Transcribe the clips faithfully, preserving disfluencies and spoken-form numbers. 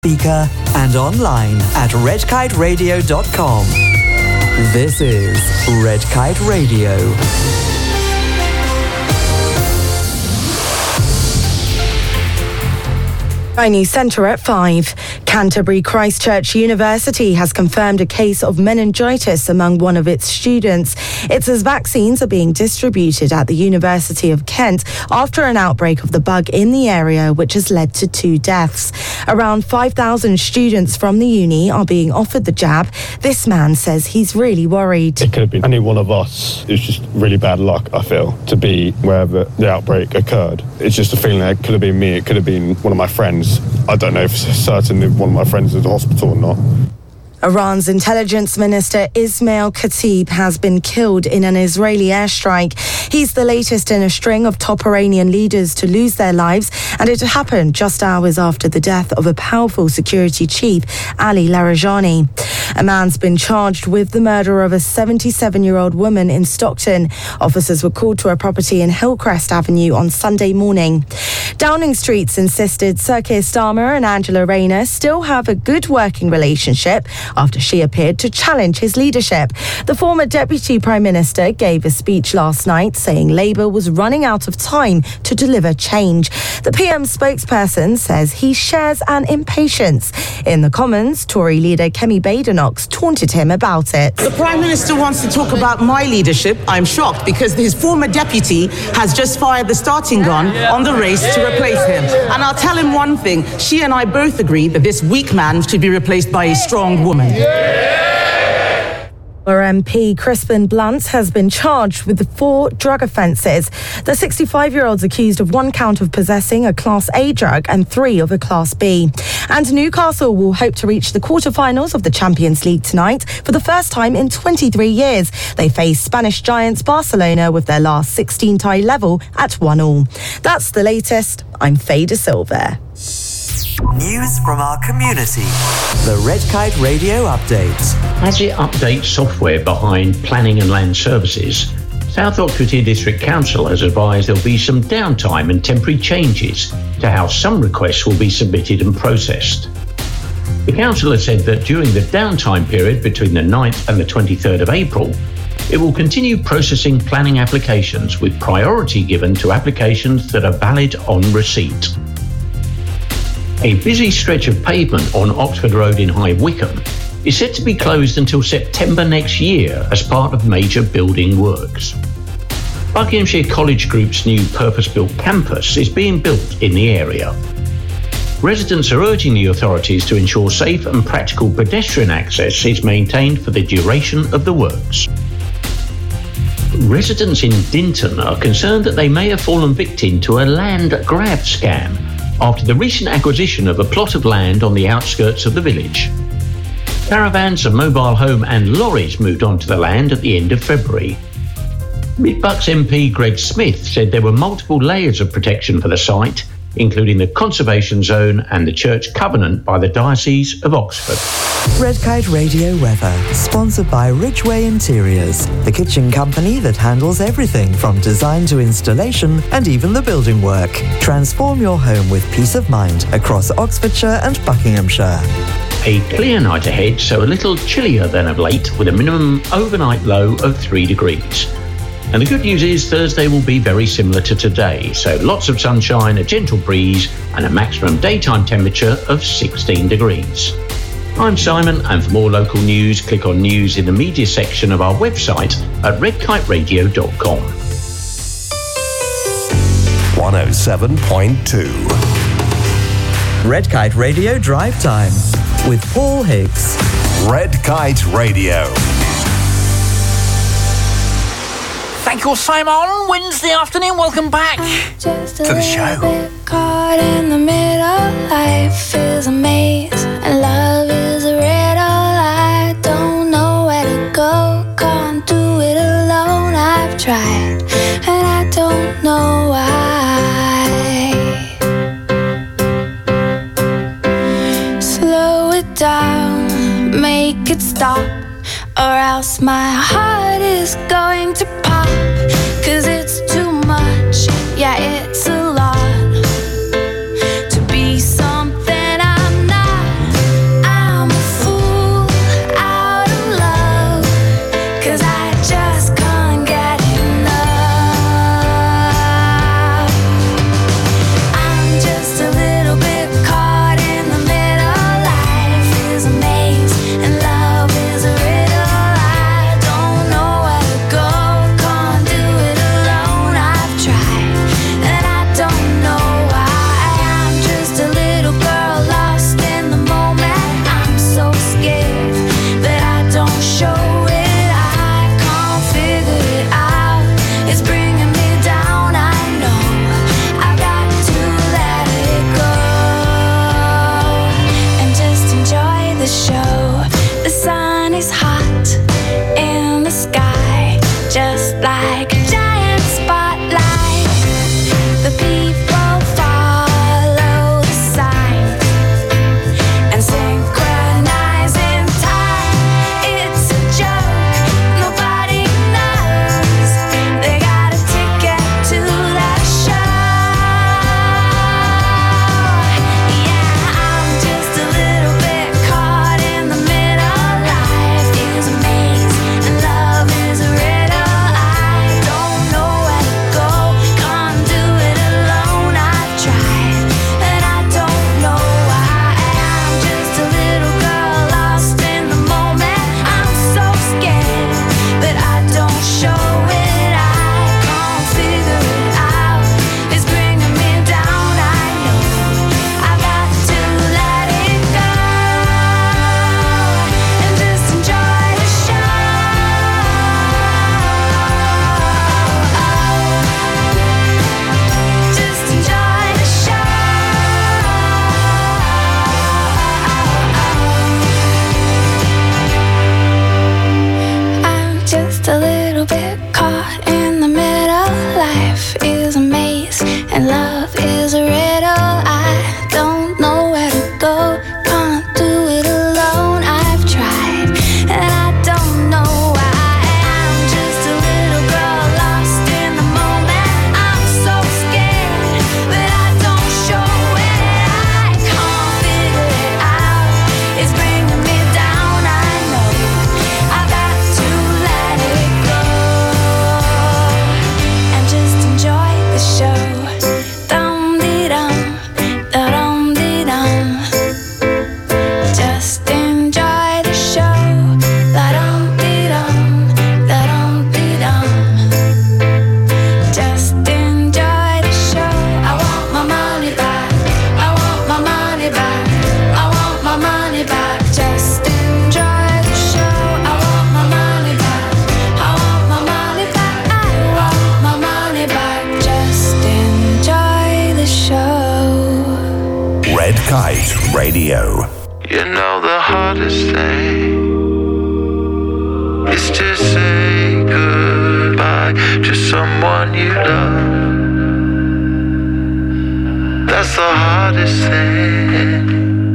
speaker and online at red kite radio dot com. This is Red Kite Radio. Sky News Centre at five. Canterbury Christ Church University has confirmed a case of meningitis among one of its students. It says vaccines are being distributed at the University of Kent after an outbreak of the bug in the area, which has led to two deaths. Around five thousand students from the uni are being offered the jab. This man says he's really worried. It could have been any one of us. It's just really bad luck, I feel, to be wherever the outbreak occurred. It's just a feeling that it could have been me, it could have been one of my friends. I don't know if it's certain if one of my friends is in the hospital or not. Iran's intelligence minister Ismail Khatib has been killed in an Israeli airstrike. He's the latest in a string of top Iranian leaders to lose their lives, and it happened just hours after the death of a powerful security chief, Ali Larijani. A man's been charged with the murder of a seventy-seven-year-old woman in Stockton. Officers were called to a property in Hillcrest Avenue on Sunday morning. Downing Street's insisted Sir Keir Starmer and Angela Rayner still have a good working relationship after she appeared to challenge his leadership. The former Deputy Prime Minister gave a speech last night saying Labour was running out of time to deliver change. The P M spokesperson says he shares an impatience. In the Commons, Tory leader Kemi Badenoch taunted him about it. The Prime Minister wants to talk about my leadership. I'm shocked because his former deputy has just fired the starting gun on the race to replace him. And I'll tell him one thing. She and I both agree that this weak man should be replaced by a strong woman. Our M P Crispin Blunt has been charged with four drug offences. The sixty-five-year-old's accused of one count of possessing a Class A drug and three of a Class B. And Newcastle will hope to reach the quarter-finals of the Champions League tonight for the first time in twenty-three years. They face Spanish giants Barcelona with their last sixteen tie level at one all. That's the latest. I'm Faye De Silva. News from our community. The Red Kite Radio Update. As it updates software behind planning and land services, South Oxfordshire District Council has advised there will be some downtime and temporary changes to how some requests will be submitted and processed. The council has said that during the downtime period between the ninth and the twenty-third of April, it will continue processing planning applications with priority given to applications that are valid on receipt. A busy stretch of pavement on Oxford Road in High Wycombe is set to be closed until September next year as part of major building works. Buckinghamshire College Group's new purpose-built campus is being built in the area. Residents are urging the authorities to ensure safe and practical pedestrian access is maintained for the duration of the works. Residents in Dinton are concerned that they may have fallen victim to a land grab scam after the recent acquisition of a plot of land on the outskirts of the village. Caravans, a mobile home and lorries moved onto the land at the end of February. Mid Bucks M P Greg Smith said there were multiple layers of protection for the site, including the conservation zone and the church covenant by the Diocese of Oxford. Red Kite Radio weather, sponsored by Ridgeway Interiors, the kitchen company that handles everything from design to installation and even the building work. Transform your home with peace of mind across Oxfordshire and Buckinghamshire. A clear night ahead, so a little chillier than of late, with a minimum overnight low of three degrees. And the good news is Thursday will be very similar to today, so lots of sunshine, a gentle breeze and a maximum daytime temperature of sixteen degrees. I'm Simon, and for more local news, click on News in the Media section of our website at red kite radio dot com. one oh seven point two Red Kite Radio Drive Time with Paul Higgs. Red Kite Radio. Thank you, Simon. Wednesday afternoon, welcome back Just to the show. Caught in the middle, life is a maze, and love is a riddle. I don't know where to go, can't do it alone. I've tried, and I don't know why. Slow it down, make it stop, or else my heart is going to pop. 'Cause it's too much, yeah, it's a lot to be something I'm not. Radio. You know the hardest thing is to say goodbye to someone you love. That's the hardest thing.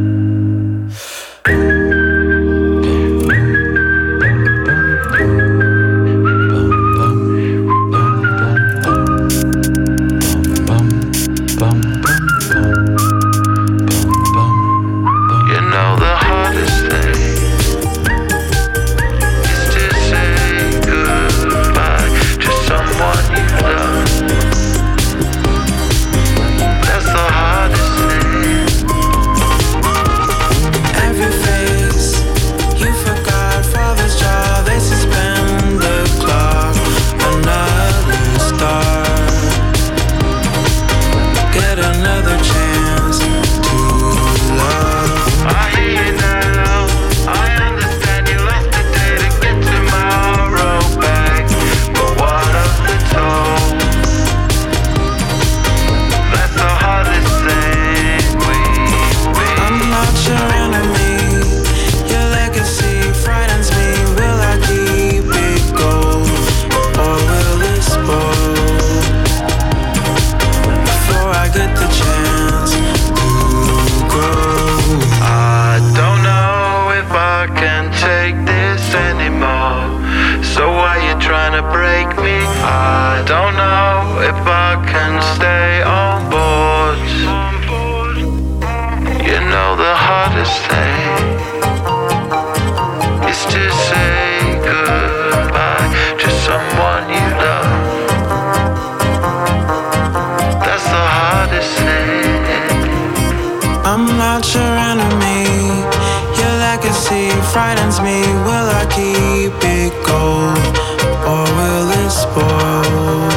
Frightens me, will I keep it gold or will it spoil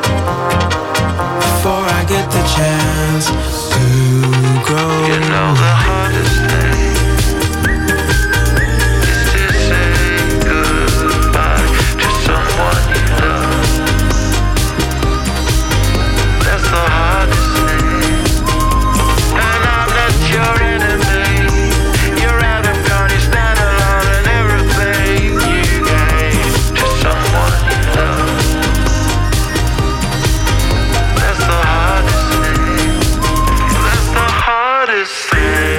before I get the chance to grow? You know the hardest thing is to say goodbye to someone you love. That's the hardest thing, and I'm not your enemy. You're out of gun, you stand alone, and everything you gave to someone you love. That's the hardest thing. That's the hardest thing.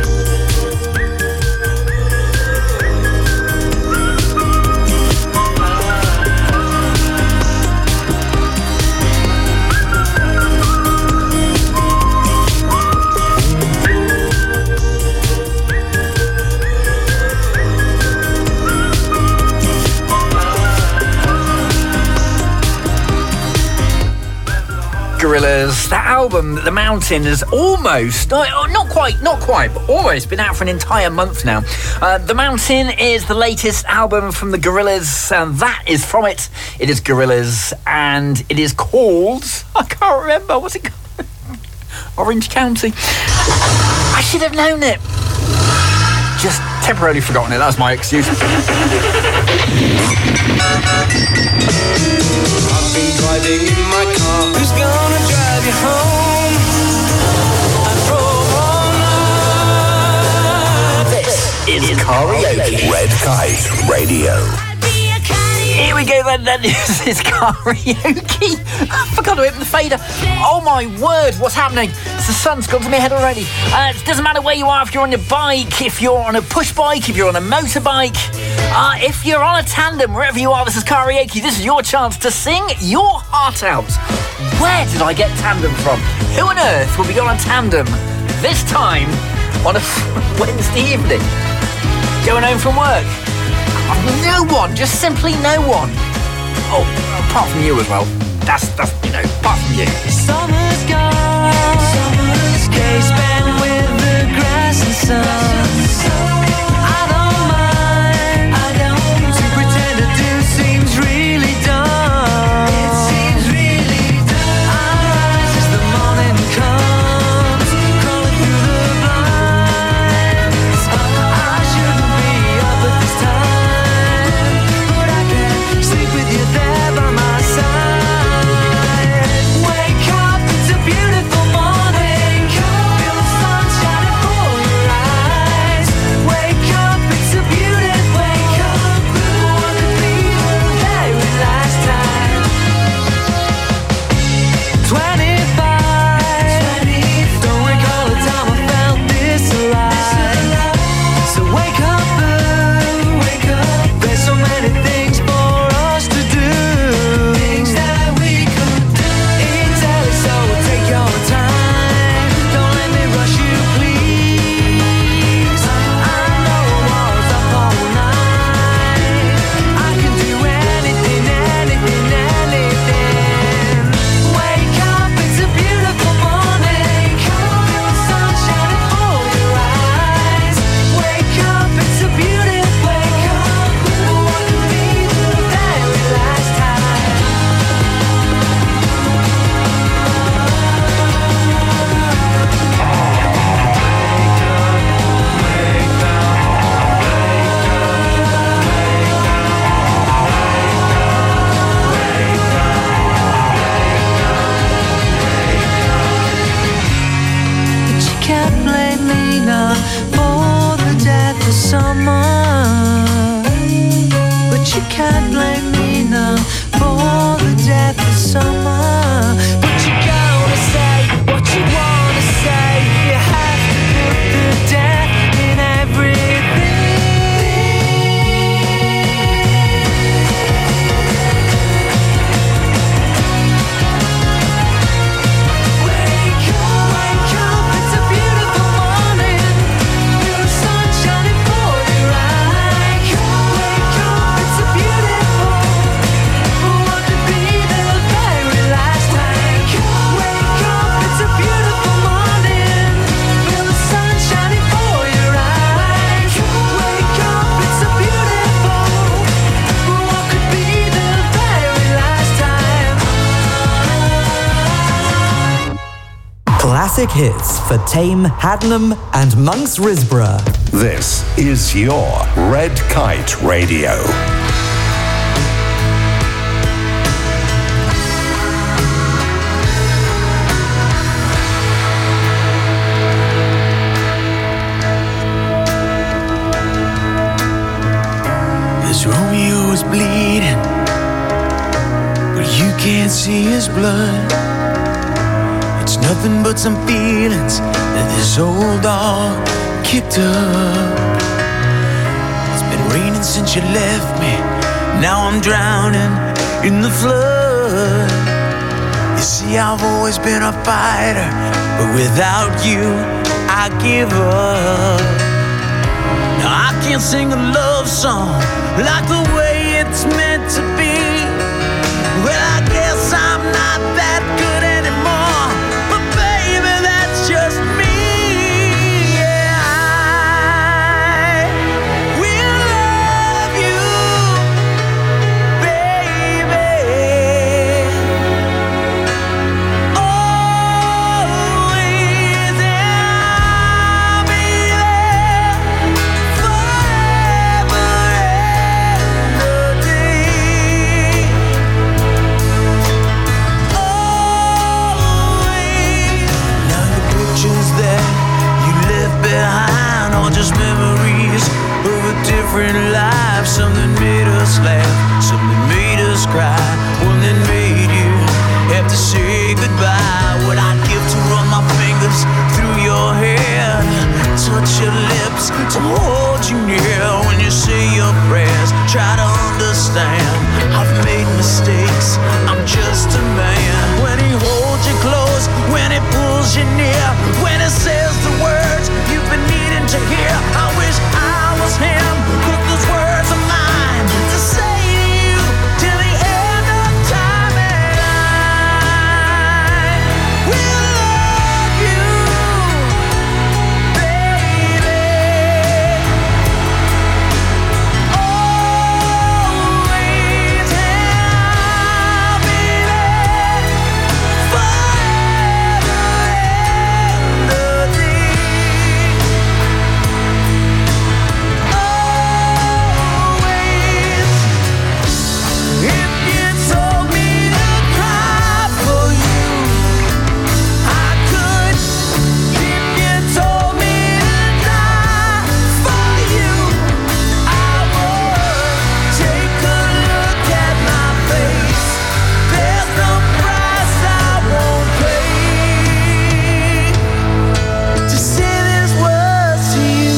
Gorillaz. That album, The Mountain, has almost, not, not quite, not quite, but almost been out for an entire month now. Uh, The Mountain is the latest album from the Gorillaz, and that is from it. It is Gorillaz, and it is called, I can't remember, what's it called? Orange County. I should have known it. Just temporarily forgotten it, that's my excuse. I've been driving in my car. Who's gonna drive you home? I drove all night. This is Karaoke. Red Kite Radio. Here we go then, then this is Karaoke. I forgot to open the fader. Oh my word, what's happening? The sun's gone to my head already. Uh, it doesn't matter where you are, if you're on your bike, if you're on a push bike, if you're on a motorbike, uh, if you're on a tandem, wherever you are, this is Karaoke. This is your chance to sing your heart out. Where did I get tandem from? Who on earth will be going on tandem this time on a Wednesday evening? Going home from work? No one, just simply no one. Oh, apart from you as well. That's, that's you know, apart from you. Summer's gone. Summer's day spent with the grass and sun. I don't mind. I don't. To pretend to do seems really dumb. It seems really dumb. I rise as the morning comes, crawling through the blinds. I shouldn't be up at this time, but I can't sleep with you there by my side. Wake up, it's a beautiful morning. Feel the sun shining for your eyes. classic hits for Tame, Haddenham and Monks Risborough. This is your Red Kite Radio. This Romeo is bleeding, but you can't see his blood. It's nothing but some feelings that this old dog kicked up. It's been raining since you left me. Now I'm drowning in the flood. You see, I've always been a fighter, but without you, I give up. Now I can't sing a love song like the way it's meant to be. Well, I guess I'm not that good anymore, but baby, that's just me. Yeah, I will love you, baby, always, and I'll be there forever and a day. Always. Now the pictures that you left behind are just memories of a different life. Something made us laugh, something made us cry, one that made you have to say goodbye. What I'd give to run my fingers through your hair, touch your lips, to hold you near when you say your prayers. Try to understand, I've made mistakes, I'm just a man. When he holds you close, when he pulls you near, when he says the words you've been needing to hear, I wish I was him, but those words are mine to say to you till the end of time. And I will love you, baby, always, and I'll be there forever and a day. Always. If you told me to cry for you, I could. If you told me to die for you, I would. Take a look at my face. There's no price I won't pay to say these words to you.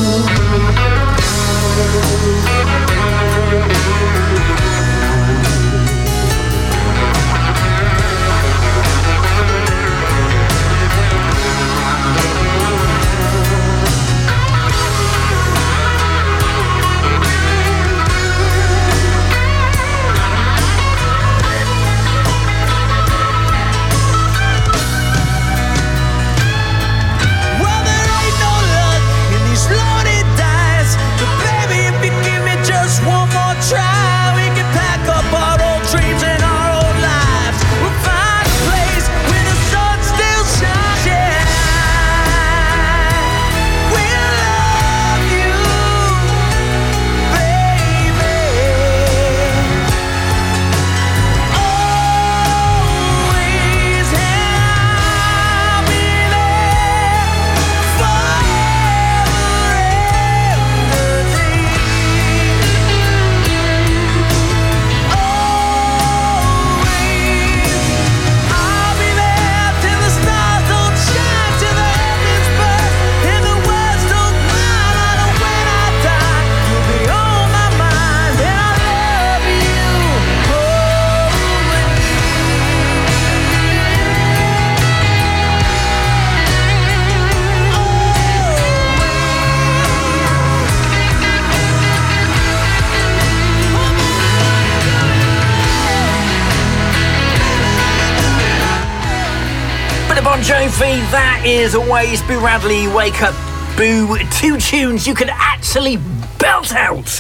Well, there ain't no luck in these loaded dice, but baby, if you give me just one more try, we can pack up our old dreams and our old lives. We'll find a place where the sun still shines. Yeah, we'll love you, baby, always, and I'll be there forever and a day. Always, I'll be there till the stars don't shine, till the heavens burst and the words don't cry. And when I die, you'll be on my mind, and I love you Bit of Bon Jovi, that is always Boo Radley, Wake Up Boo. Two tunes you can actually belt out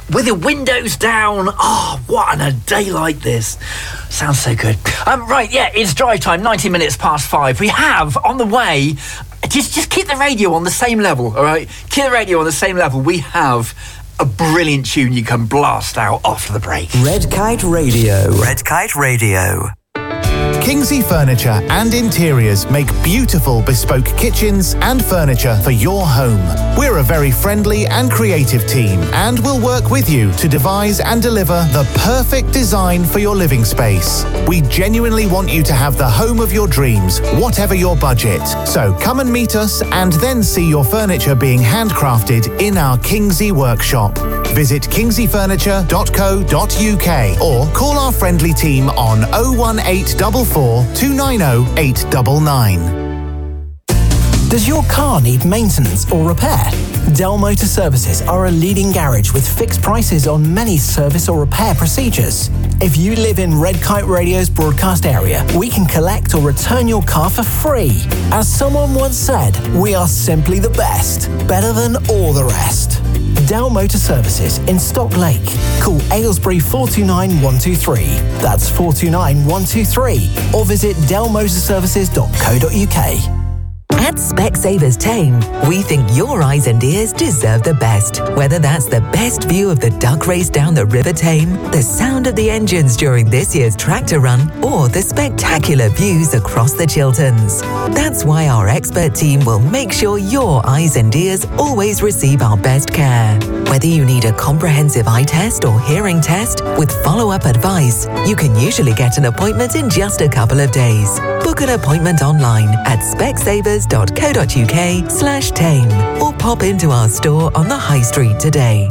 with the windows down. Oh, what on a day like this. Sounds so good. Um, right, yeah, it's drive time, ninety minutes past five. We have, on the way, just, just keep the radio on the same level, all right? Keep the radio on the same level. We have a brilliant tune you can blast out after the break. Red Kite Radio. Red Kite Radio. Kingsley Furniture and Interiors make beautiful bespoke kitchens and furniture for your home. We're a very friendly and creative team and will work with you to devise and deliver the perfect design for your living space. We genuinely want you to have the home of your dreams, whatever your budget. So come and meet us and then see your furniture being handcrafted in our Kingsley workshop. Visit kingsley furniture dot co dot uk or call our friendly team on oh one eight four four, two nine oh, eight nine nine. Does your car need maintenance or repair? Dell Motor Services are a leading garage with fixed prices on many service or repair procedures. If you live in Red Kite Radio's broadcast area, we can collect or return your car for free. As someone once said, we are simply the best, better than all the rest. Dell Motor Services in Stock Lake. Call Aylesbury four two nine, one two three. That's four two nine, one two three. Or visit dell motor services dot co dot uk. At Specsavers Tame, we think your eyes and ears deserve the best. Whether that's the best view of the duck race down the River Tame, the sound of the engines during this year's tractor run, or the spectacular views across the Chilterns. That's why our expert team will make sure your eyes and ears always receive our best care. Whether you need a comprehensive eye test or hearing test with follow-up advice, you can usually get an appointment in just a couple of days. Book an appointment online at specsavers dot co dot uk slash tame or pop into our store on the High Street today.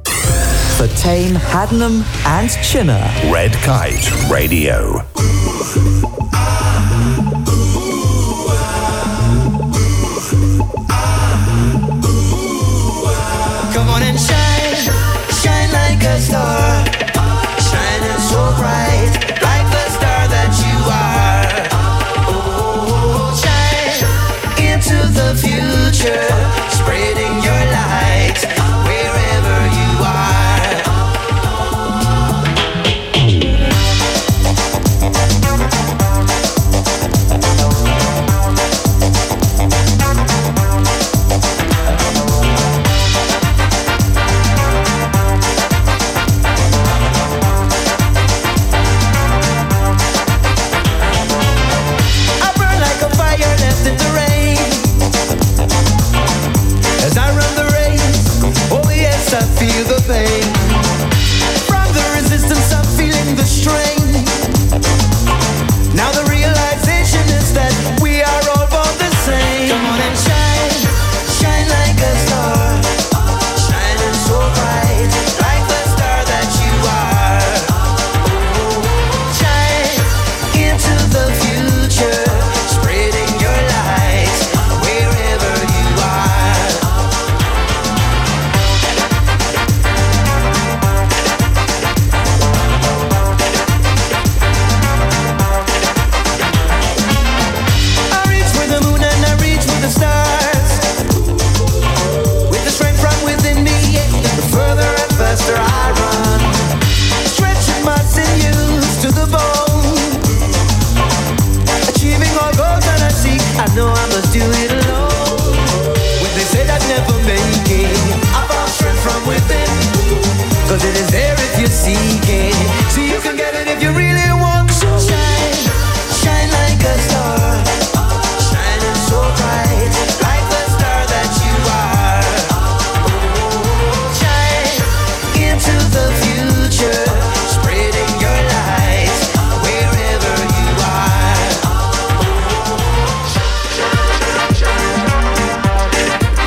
For Tame, Haddenham and Chinner. Red Kite Radio. Come on and shine, shine like a star, shining so bright, like the star that you are. Oh, shine into the future, spreading your light wherever you are.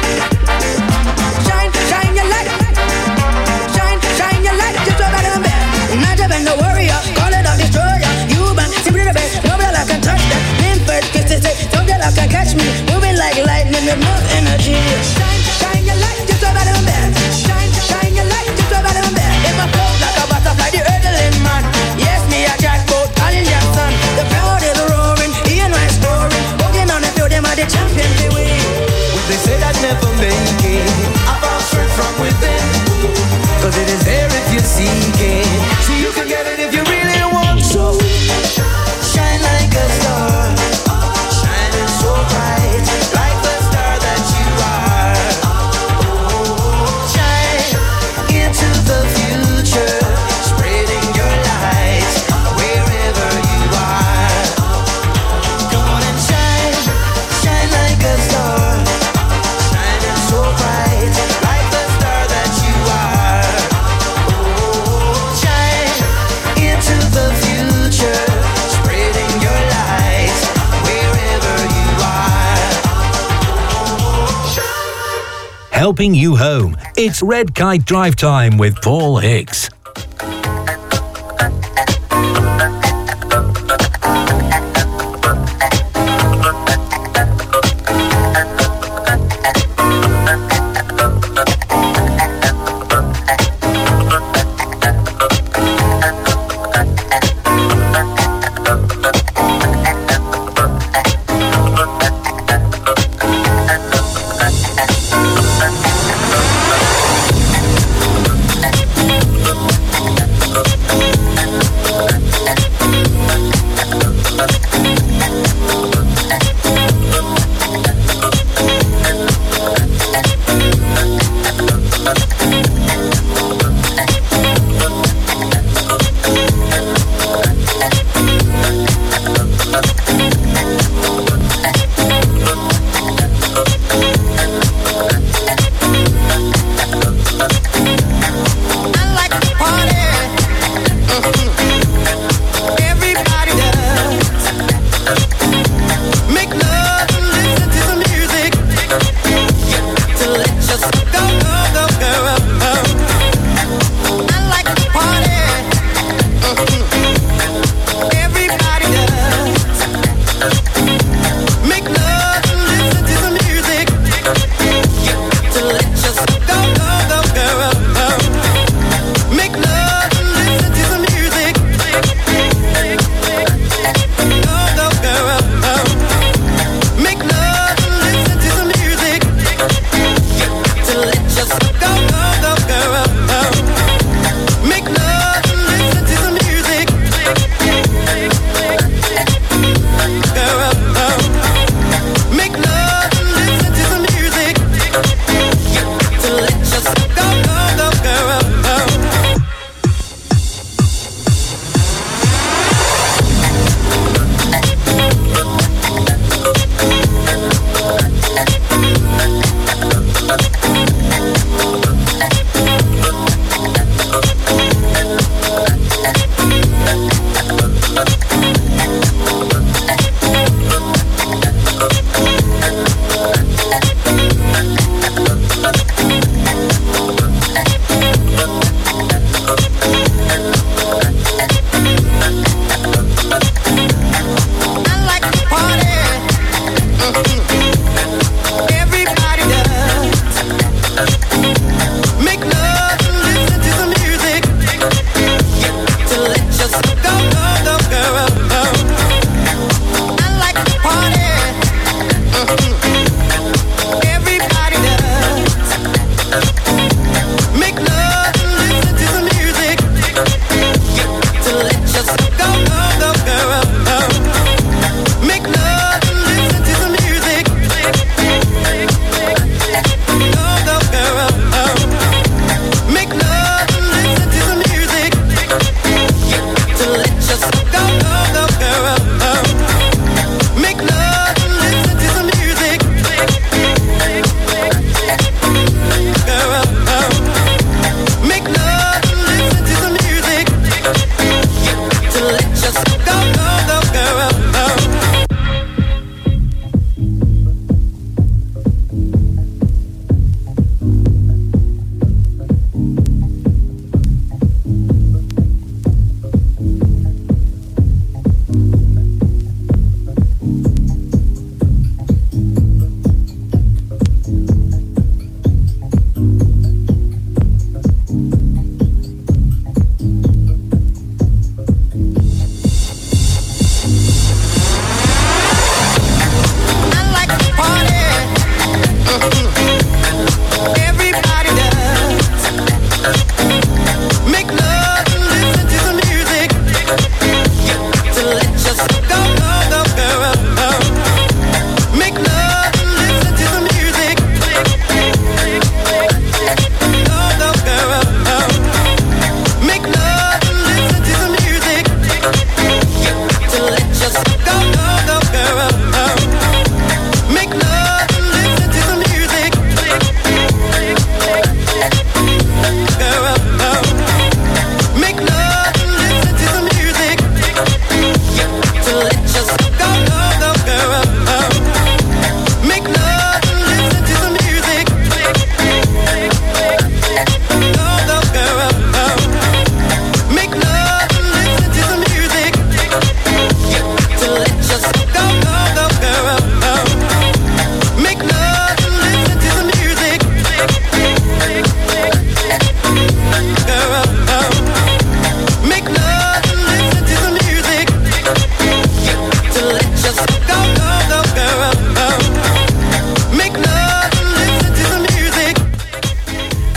Shine, shine your light, just right in the bed. helping you home. It's Red Kite Drive Time with Paul Hicks.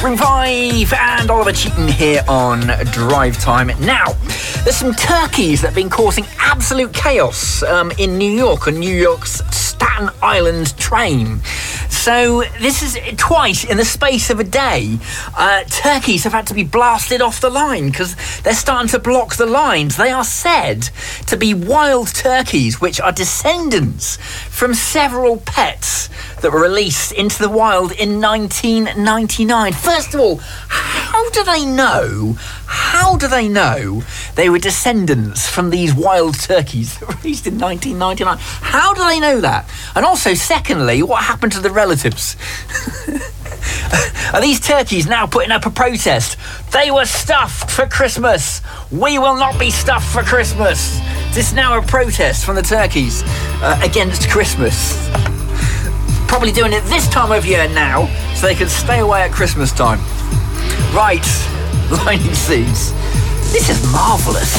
Room five and Oliver Cheaton here on Drive Time. Now, there's some turkeys that have been causing absolute chaos um, in New York on New York's Staten Island train. So this is twice in the space of a day. Uh, turkeys have had to be blasted off the line because they're starting to block the lines. They are said to be wild turkeys, which are descendants from several pets that were released into the wild in nineteen ninety-nine. First of all, how do they know? How do they know they were descendants from these wild turkeys that were released in nineteen ninety-nine? How do they know that? And also, secondly, what happened to the relatives? Are these turkeys now putting up a protest? They were stuffed for Christmas. We will not be stuffed for Christmas. This is now a protest from the turkeys uh, against Christmas. Probably doing it this time of year now so they can stay away at Christmas time. Right, lining seas. This is marvellous.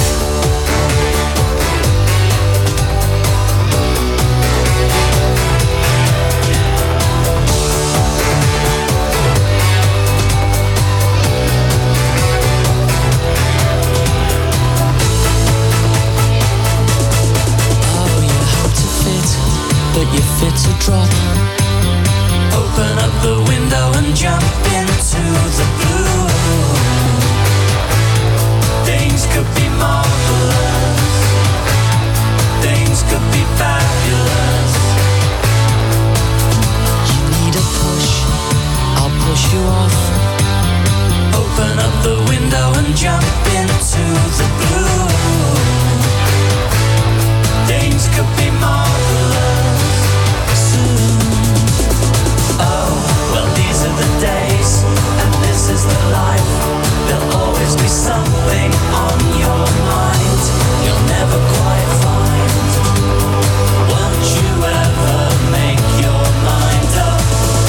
But you're fit to drop. Open up the window and jump into the blue. Things could be marvelous. Things could be fabulous. You need a push, I'll push you off. Open up the window and jump into the blue. Things could be marvelous. These are the days, and this is the life. There'll always be something on your mind you'll never quite find. Won't you ever make your mind up?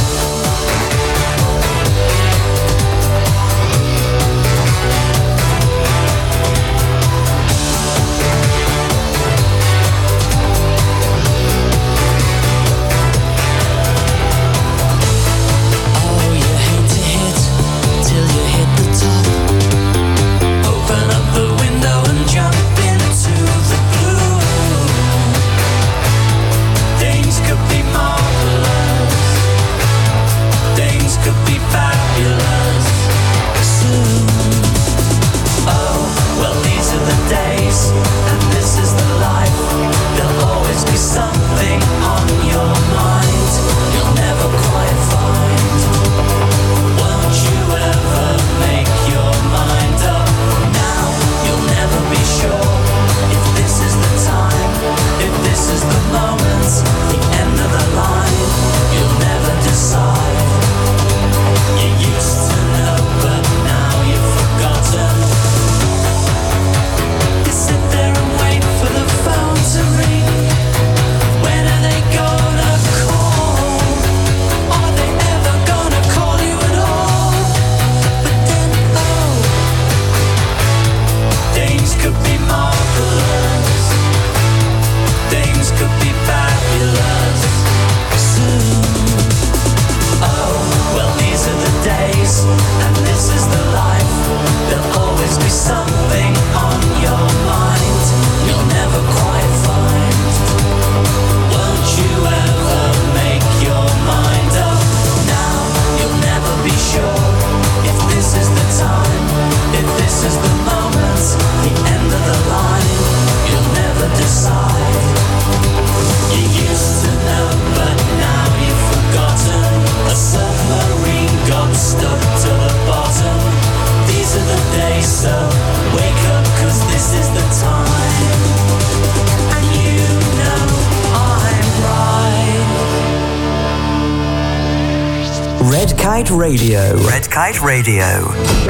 Red Kite Radio. Red Kite Radio.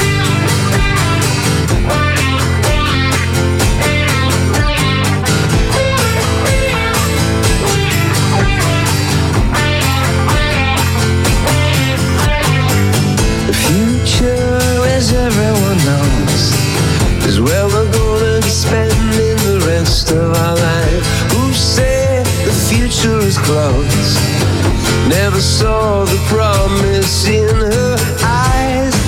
The future, as everyone knows, is where we're gonna be spending the rest of our life. Who said the future is close? Never saw the promise in her eyes.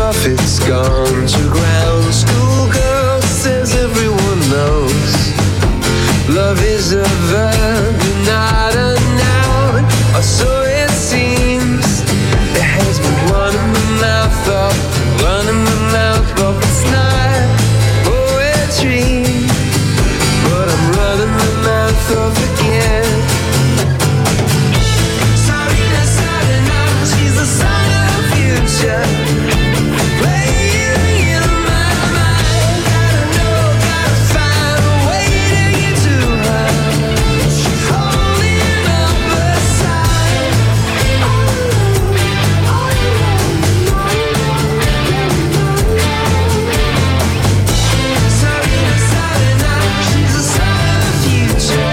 profits gone to ground. Schoolgirl says everyone knows love is a verb, not a noun, or so it seems. It has been running my mouth up, running my mouth up. It's not poetry, but I'm running my mouth up again. Sarina, Sarina, she's the sign of the future. Playing in my mind, gotta know, gotta find a way to get to her. She's holding up her side. Sarina, Sarina, she's the sign of the future.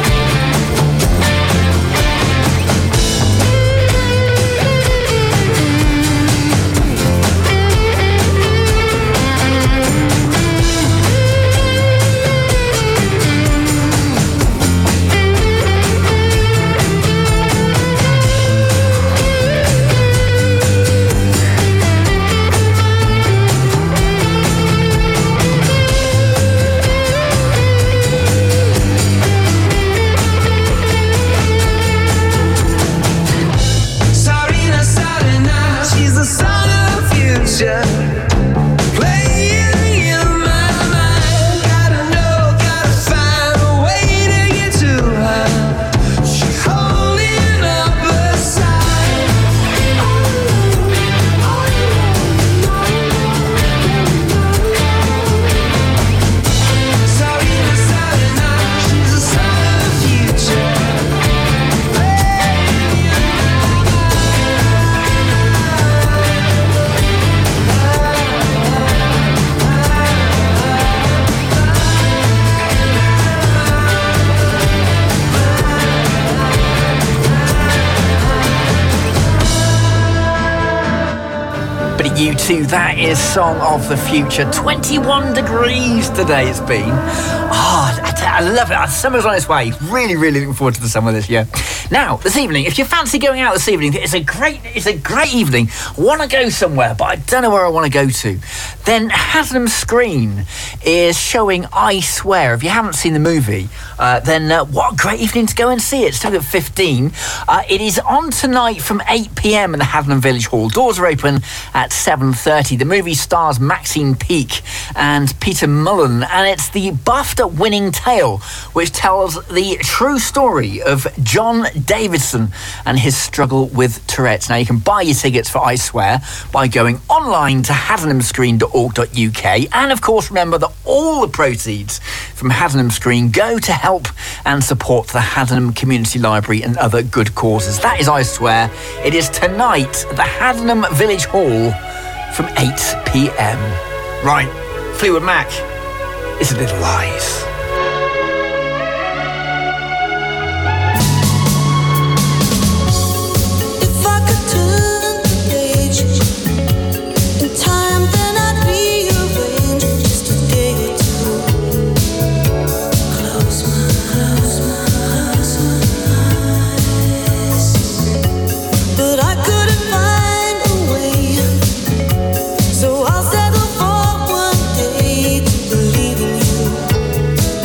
Sarina, Sarina, she's the son of the future. Playing in my mind, gotta know, gotta find a way to get to her. She's holding up her side. Sarina, Sarina, she's the son of the future. But you two, that is Song of the Future. twenty-one degrees today it's been. Oh, I, I love it. Summer's on its way. Really, really looking forward to the summer this year. Now, this evening, if you fancy going out this evening, it's a great, it's a great evening. Want to go somewhere, but I don't know where I want to go to. Then Haddenham Screen is showing I Swear. If you haven't seen the movie, uh, then uh, what a great evening to go and see it. It's still at fifteen. Uh, it is on tonight from eight p.m. in the Haddenham Village Hall. Doors are open at seven thirty. The movie stars Maxine Peake and Peter Mullen, and it's the BAFTA-winning tale which tells the true story of John Davidson and his struggle with Tourette's. Now, you can buy your tickets for I Swear by going online to haddenham screen dot org dot U K, and of course remember that all the proceeds from Haddenham Screen go to help and support the Haddenham Community Library and other good causes. That is I Swear. It is tonight at the Haddenham Village Hall from eight p.m. Right, Fleetwood Mac, it's Little Lies. If I could turn the page in time, then I'd rearrange just a day or two. Close my, close my, close my eyes, but I couldn't find a way. So I'll settle for one day to believe in you.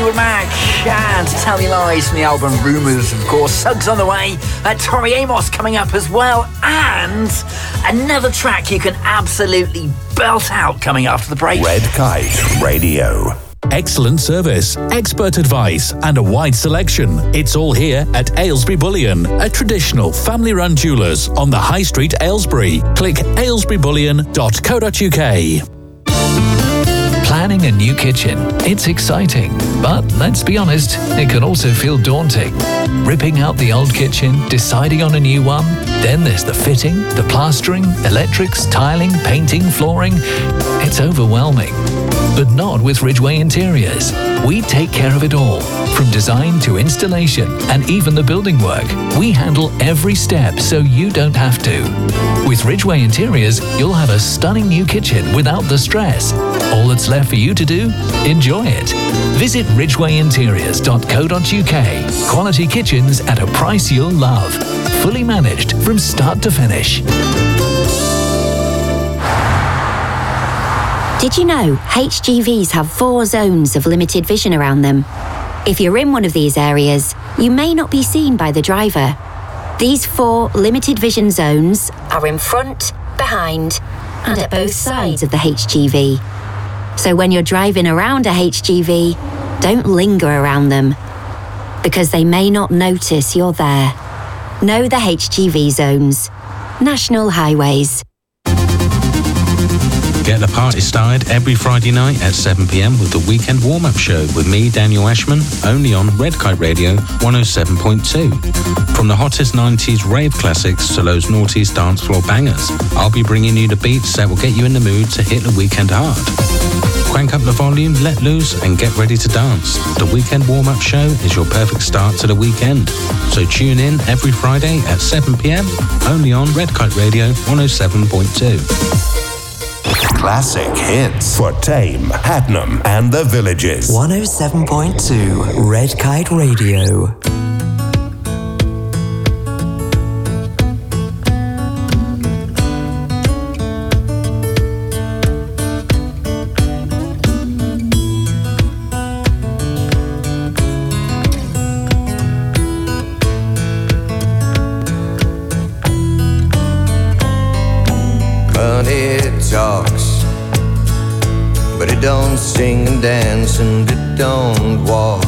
Fleetwood Mac and Tell Me Lies from the album Rumours, of course. Suggs on the way, uh, Tori Amos coming up as well, and another track you can absolutely belt out coming after the break. Red Kite Radio. Excellent service, expert advice, and a wide selection. It's all here at Aylesbury Bullion, a traditional family-run jewellers on the High Street, Aylesbury. Click aylesbury bullion dot co dot uk. Planning a new kitchen. It's exciting, but let's be honest, it can also feel daunting. Ripping out the old kitchen, deciding on a new one, then there's the fitting, the plastering, electrics, tiling, painting, flooring. It's overwhelming. But not with Ridgeway Interiors. We take care of it all, from design to installation and even the building work. We handle every step so you don't have to. With Ridgeway Interiors, you'll have a stunning new kitchen without the stress. All that's left for you to do? Enjoy it. Visit ridgeway interiors dot co dot uk. Quality kitchens at a price you'll love. Fully managed from start to finish. Did you know H G Vs have four zones of limited vision around them? If you're in one of these areas, you may not be seen by the driver. These four limited vision zones are in front, behind, and at both sides of the H G V. So when you're driving around a H G V, don't linger around them, because they may not notice you're there. Know the H G V zones. National Highways. Get the party started every Friday night at seven p m with the Weekend Warm-Up Show with me, Daniel Ashman, only on Red Kite Radio one oh seven point two. From the hottest nineties rave classics to those noughties dance floor bangers, I'll be bringing you the beats that will get you in the mood to hit the weekend hard. Crank up the volume, let loose, and get ready to dance. The Weekend Warm-Up Show is your perfect start to the weekend. So tune in every Friday at seven p m, only on Red Kite Radio one oh seven point two. Classic hits for Tame, Hadnam, and the Villages. one oh seven point two Red Kite Radio. Money talks, but it don't sing and dance and it don't walk.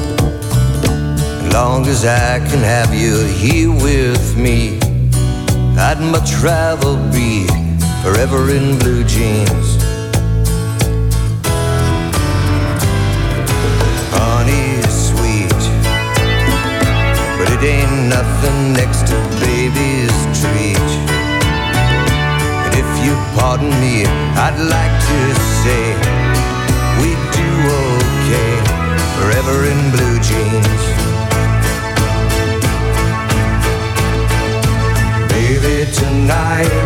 As long as I can have you here with me, I'd much rather be forever in blue jeans. Honey's sweet, but it ain't nothing next to baby's treat. If you pardon me, I'd like to say we do okay, forever in blue jeans. Baby, tonight,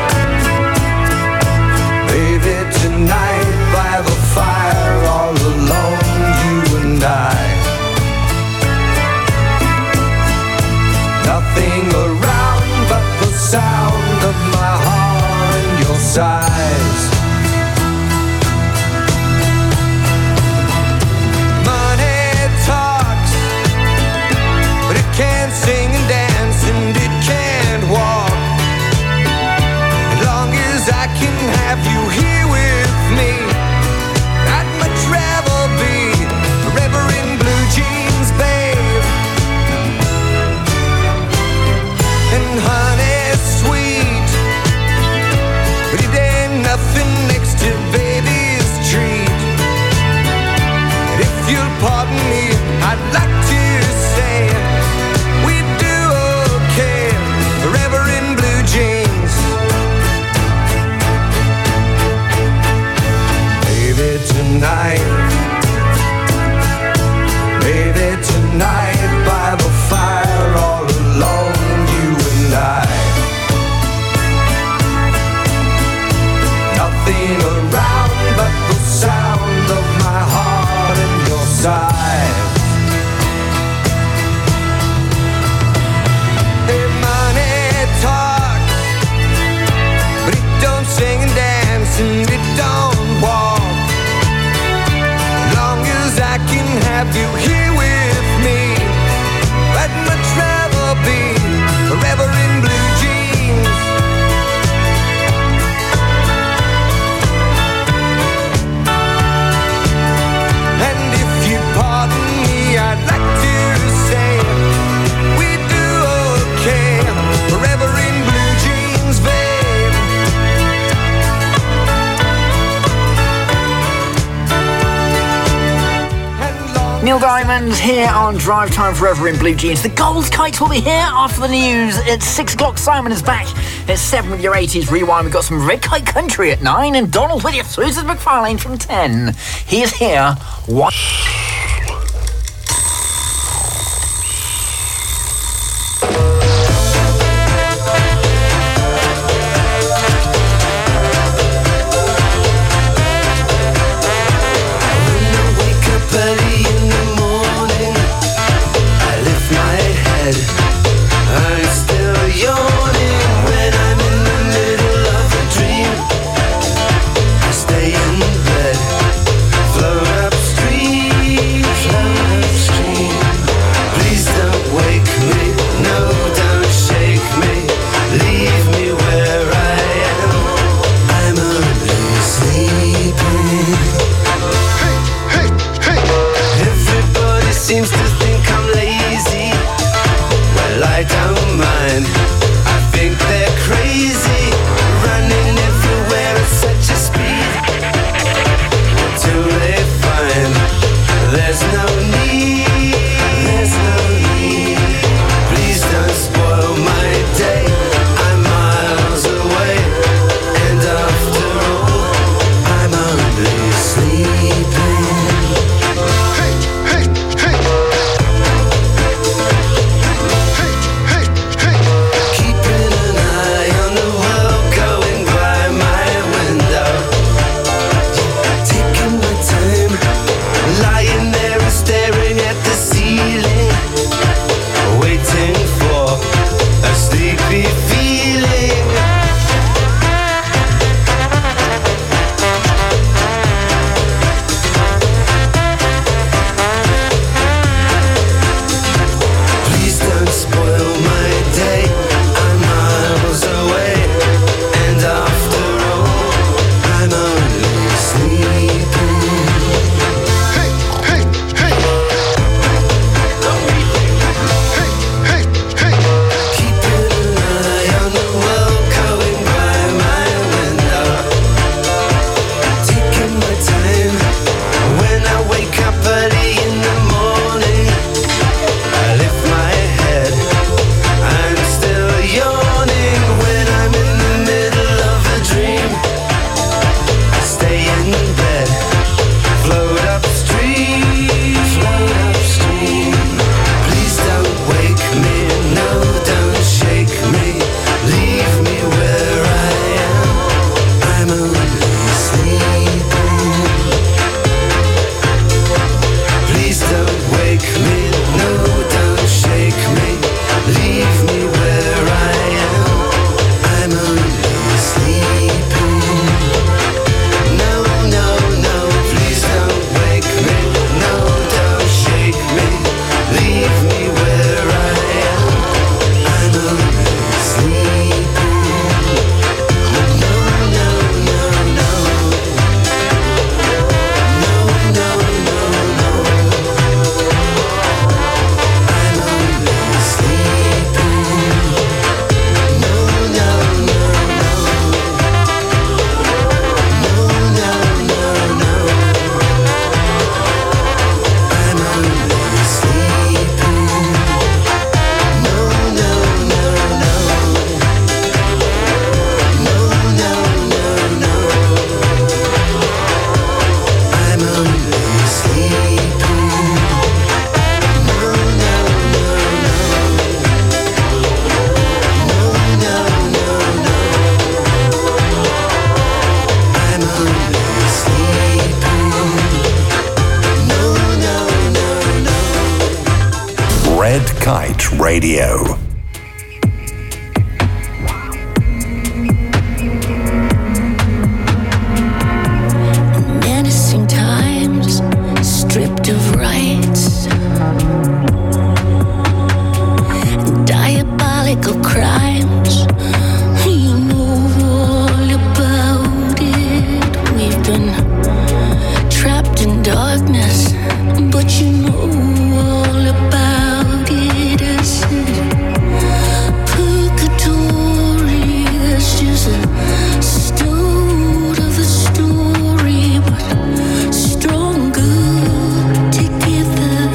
baby, tonight, by the fire, all alone, you and I. Nothing around but the sound of my heart, your sighs. Money talks, but it can't sing and dance and it can't walk. Neil Diamond here on Drive Time Forever in blue jeans. The Gold Kites will be here after the news at six o'clock. Simon is back at seven with your eighties rewind. We've got some Red Kite Country at nine, and Donald with you, Susan McFarlane from ten. He is here. What? Kite Radio. Menacing times, stripped of rights, diabolical crimes. You know all about it. We've been trapped in darkness, but you know all about it. As purgatory, that's just a start of the story, but stronger together.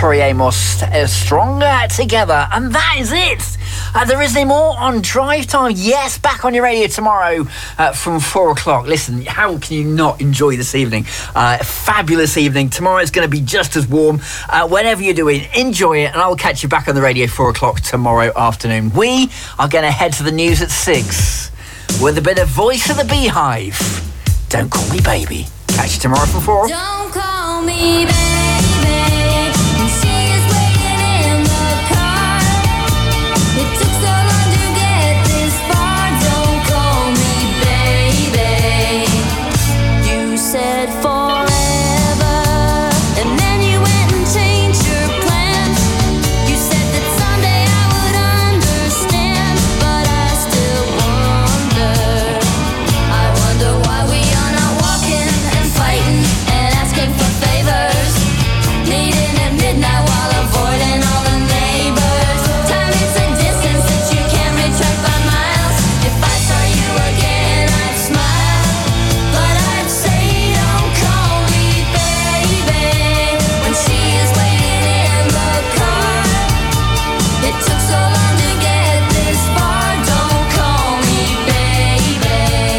Tori Amos, uh, Stronger Together. And that is it. Uh, there is no more on Drive Time. Yes, back on your radio tomorrow uh, from four o'clock. Listen, how can you not enjoy this evening? Uh, fabulous evening. Tomorrow is going to be just as warm. Uh, whatever you're doing, enjoy it. And I'll catch you back on the radio four o'clock tomorrow afternoon. We are going to head to the news at six with a bit of Voice of the Beehive. Don't Call Me Baby. Catch you tomorrow from four. Don't call me baby. She is waiting in the car. It took so long to get this far. Don't call me baby. You said forever, and then you went and changed your plans. You said that someday I would understand, but I still wonder. I wonder why we are not walking and fighting and asking for favors, meeting at midnight while avoiding all the neighbors. Time is a distance that you can't retract by miles. If I saw you again, I'd smile, but I'd say don't call me baby when she is waiting in the car. It took so long to get this far. Don't call me baby.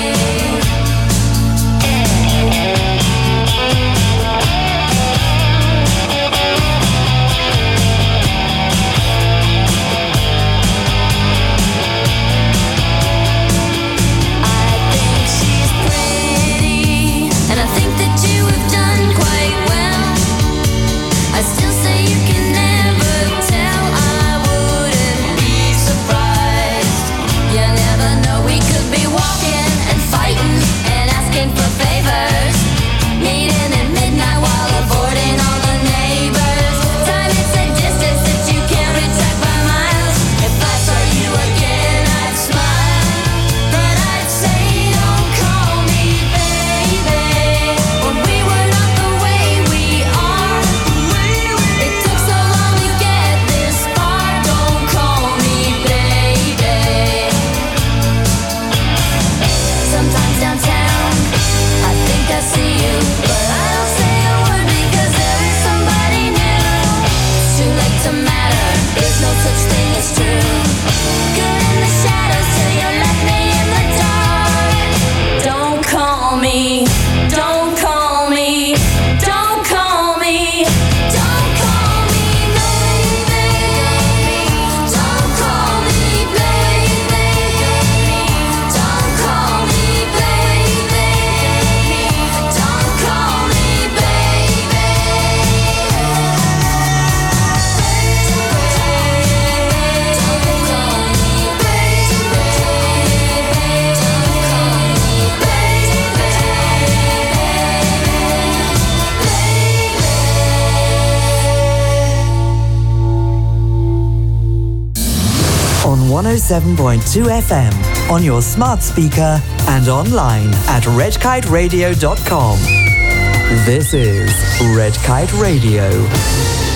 She's pretty, and I think that you have done quite well. I still say you can never tell. I wouldn't be surprised. You never know, we could be walking and fighting and asking for favors, meeting at midnight while avoiding all the neighbors. Time is a distance that you can't retract by miles. If I saw you again, I'd smile, but I'd say don't call me baby when we were not the way we are. It took so long to get this far. Don't call me baby. Sometimes downtown, I think I see you, but I don't say a word because there is somebody new. It's too late to matter. There's no such thing as true. Good in the shadows till you left me in the dark. Don't call me. Don't call me. Don't call me. Don't call me baby. Don't call me baby. Don't call me baby. Don't call me baby. On one oh seven point two F M, on your smart speaker and online at red kite radio dot com. This is Red Kite Radio.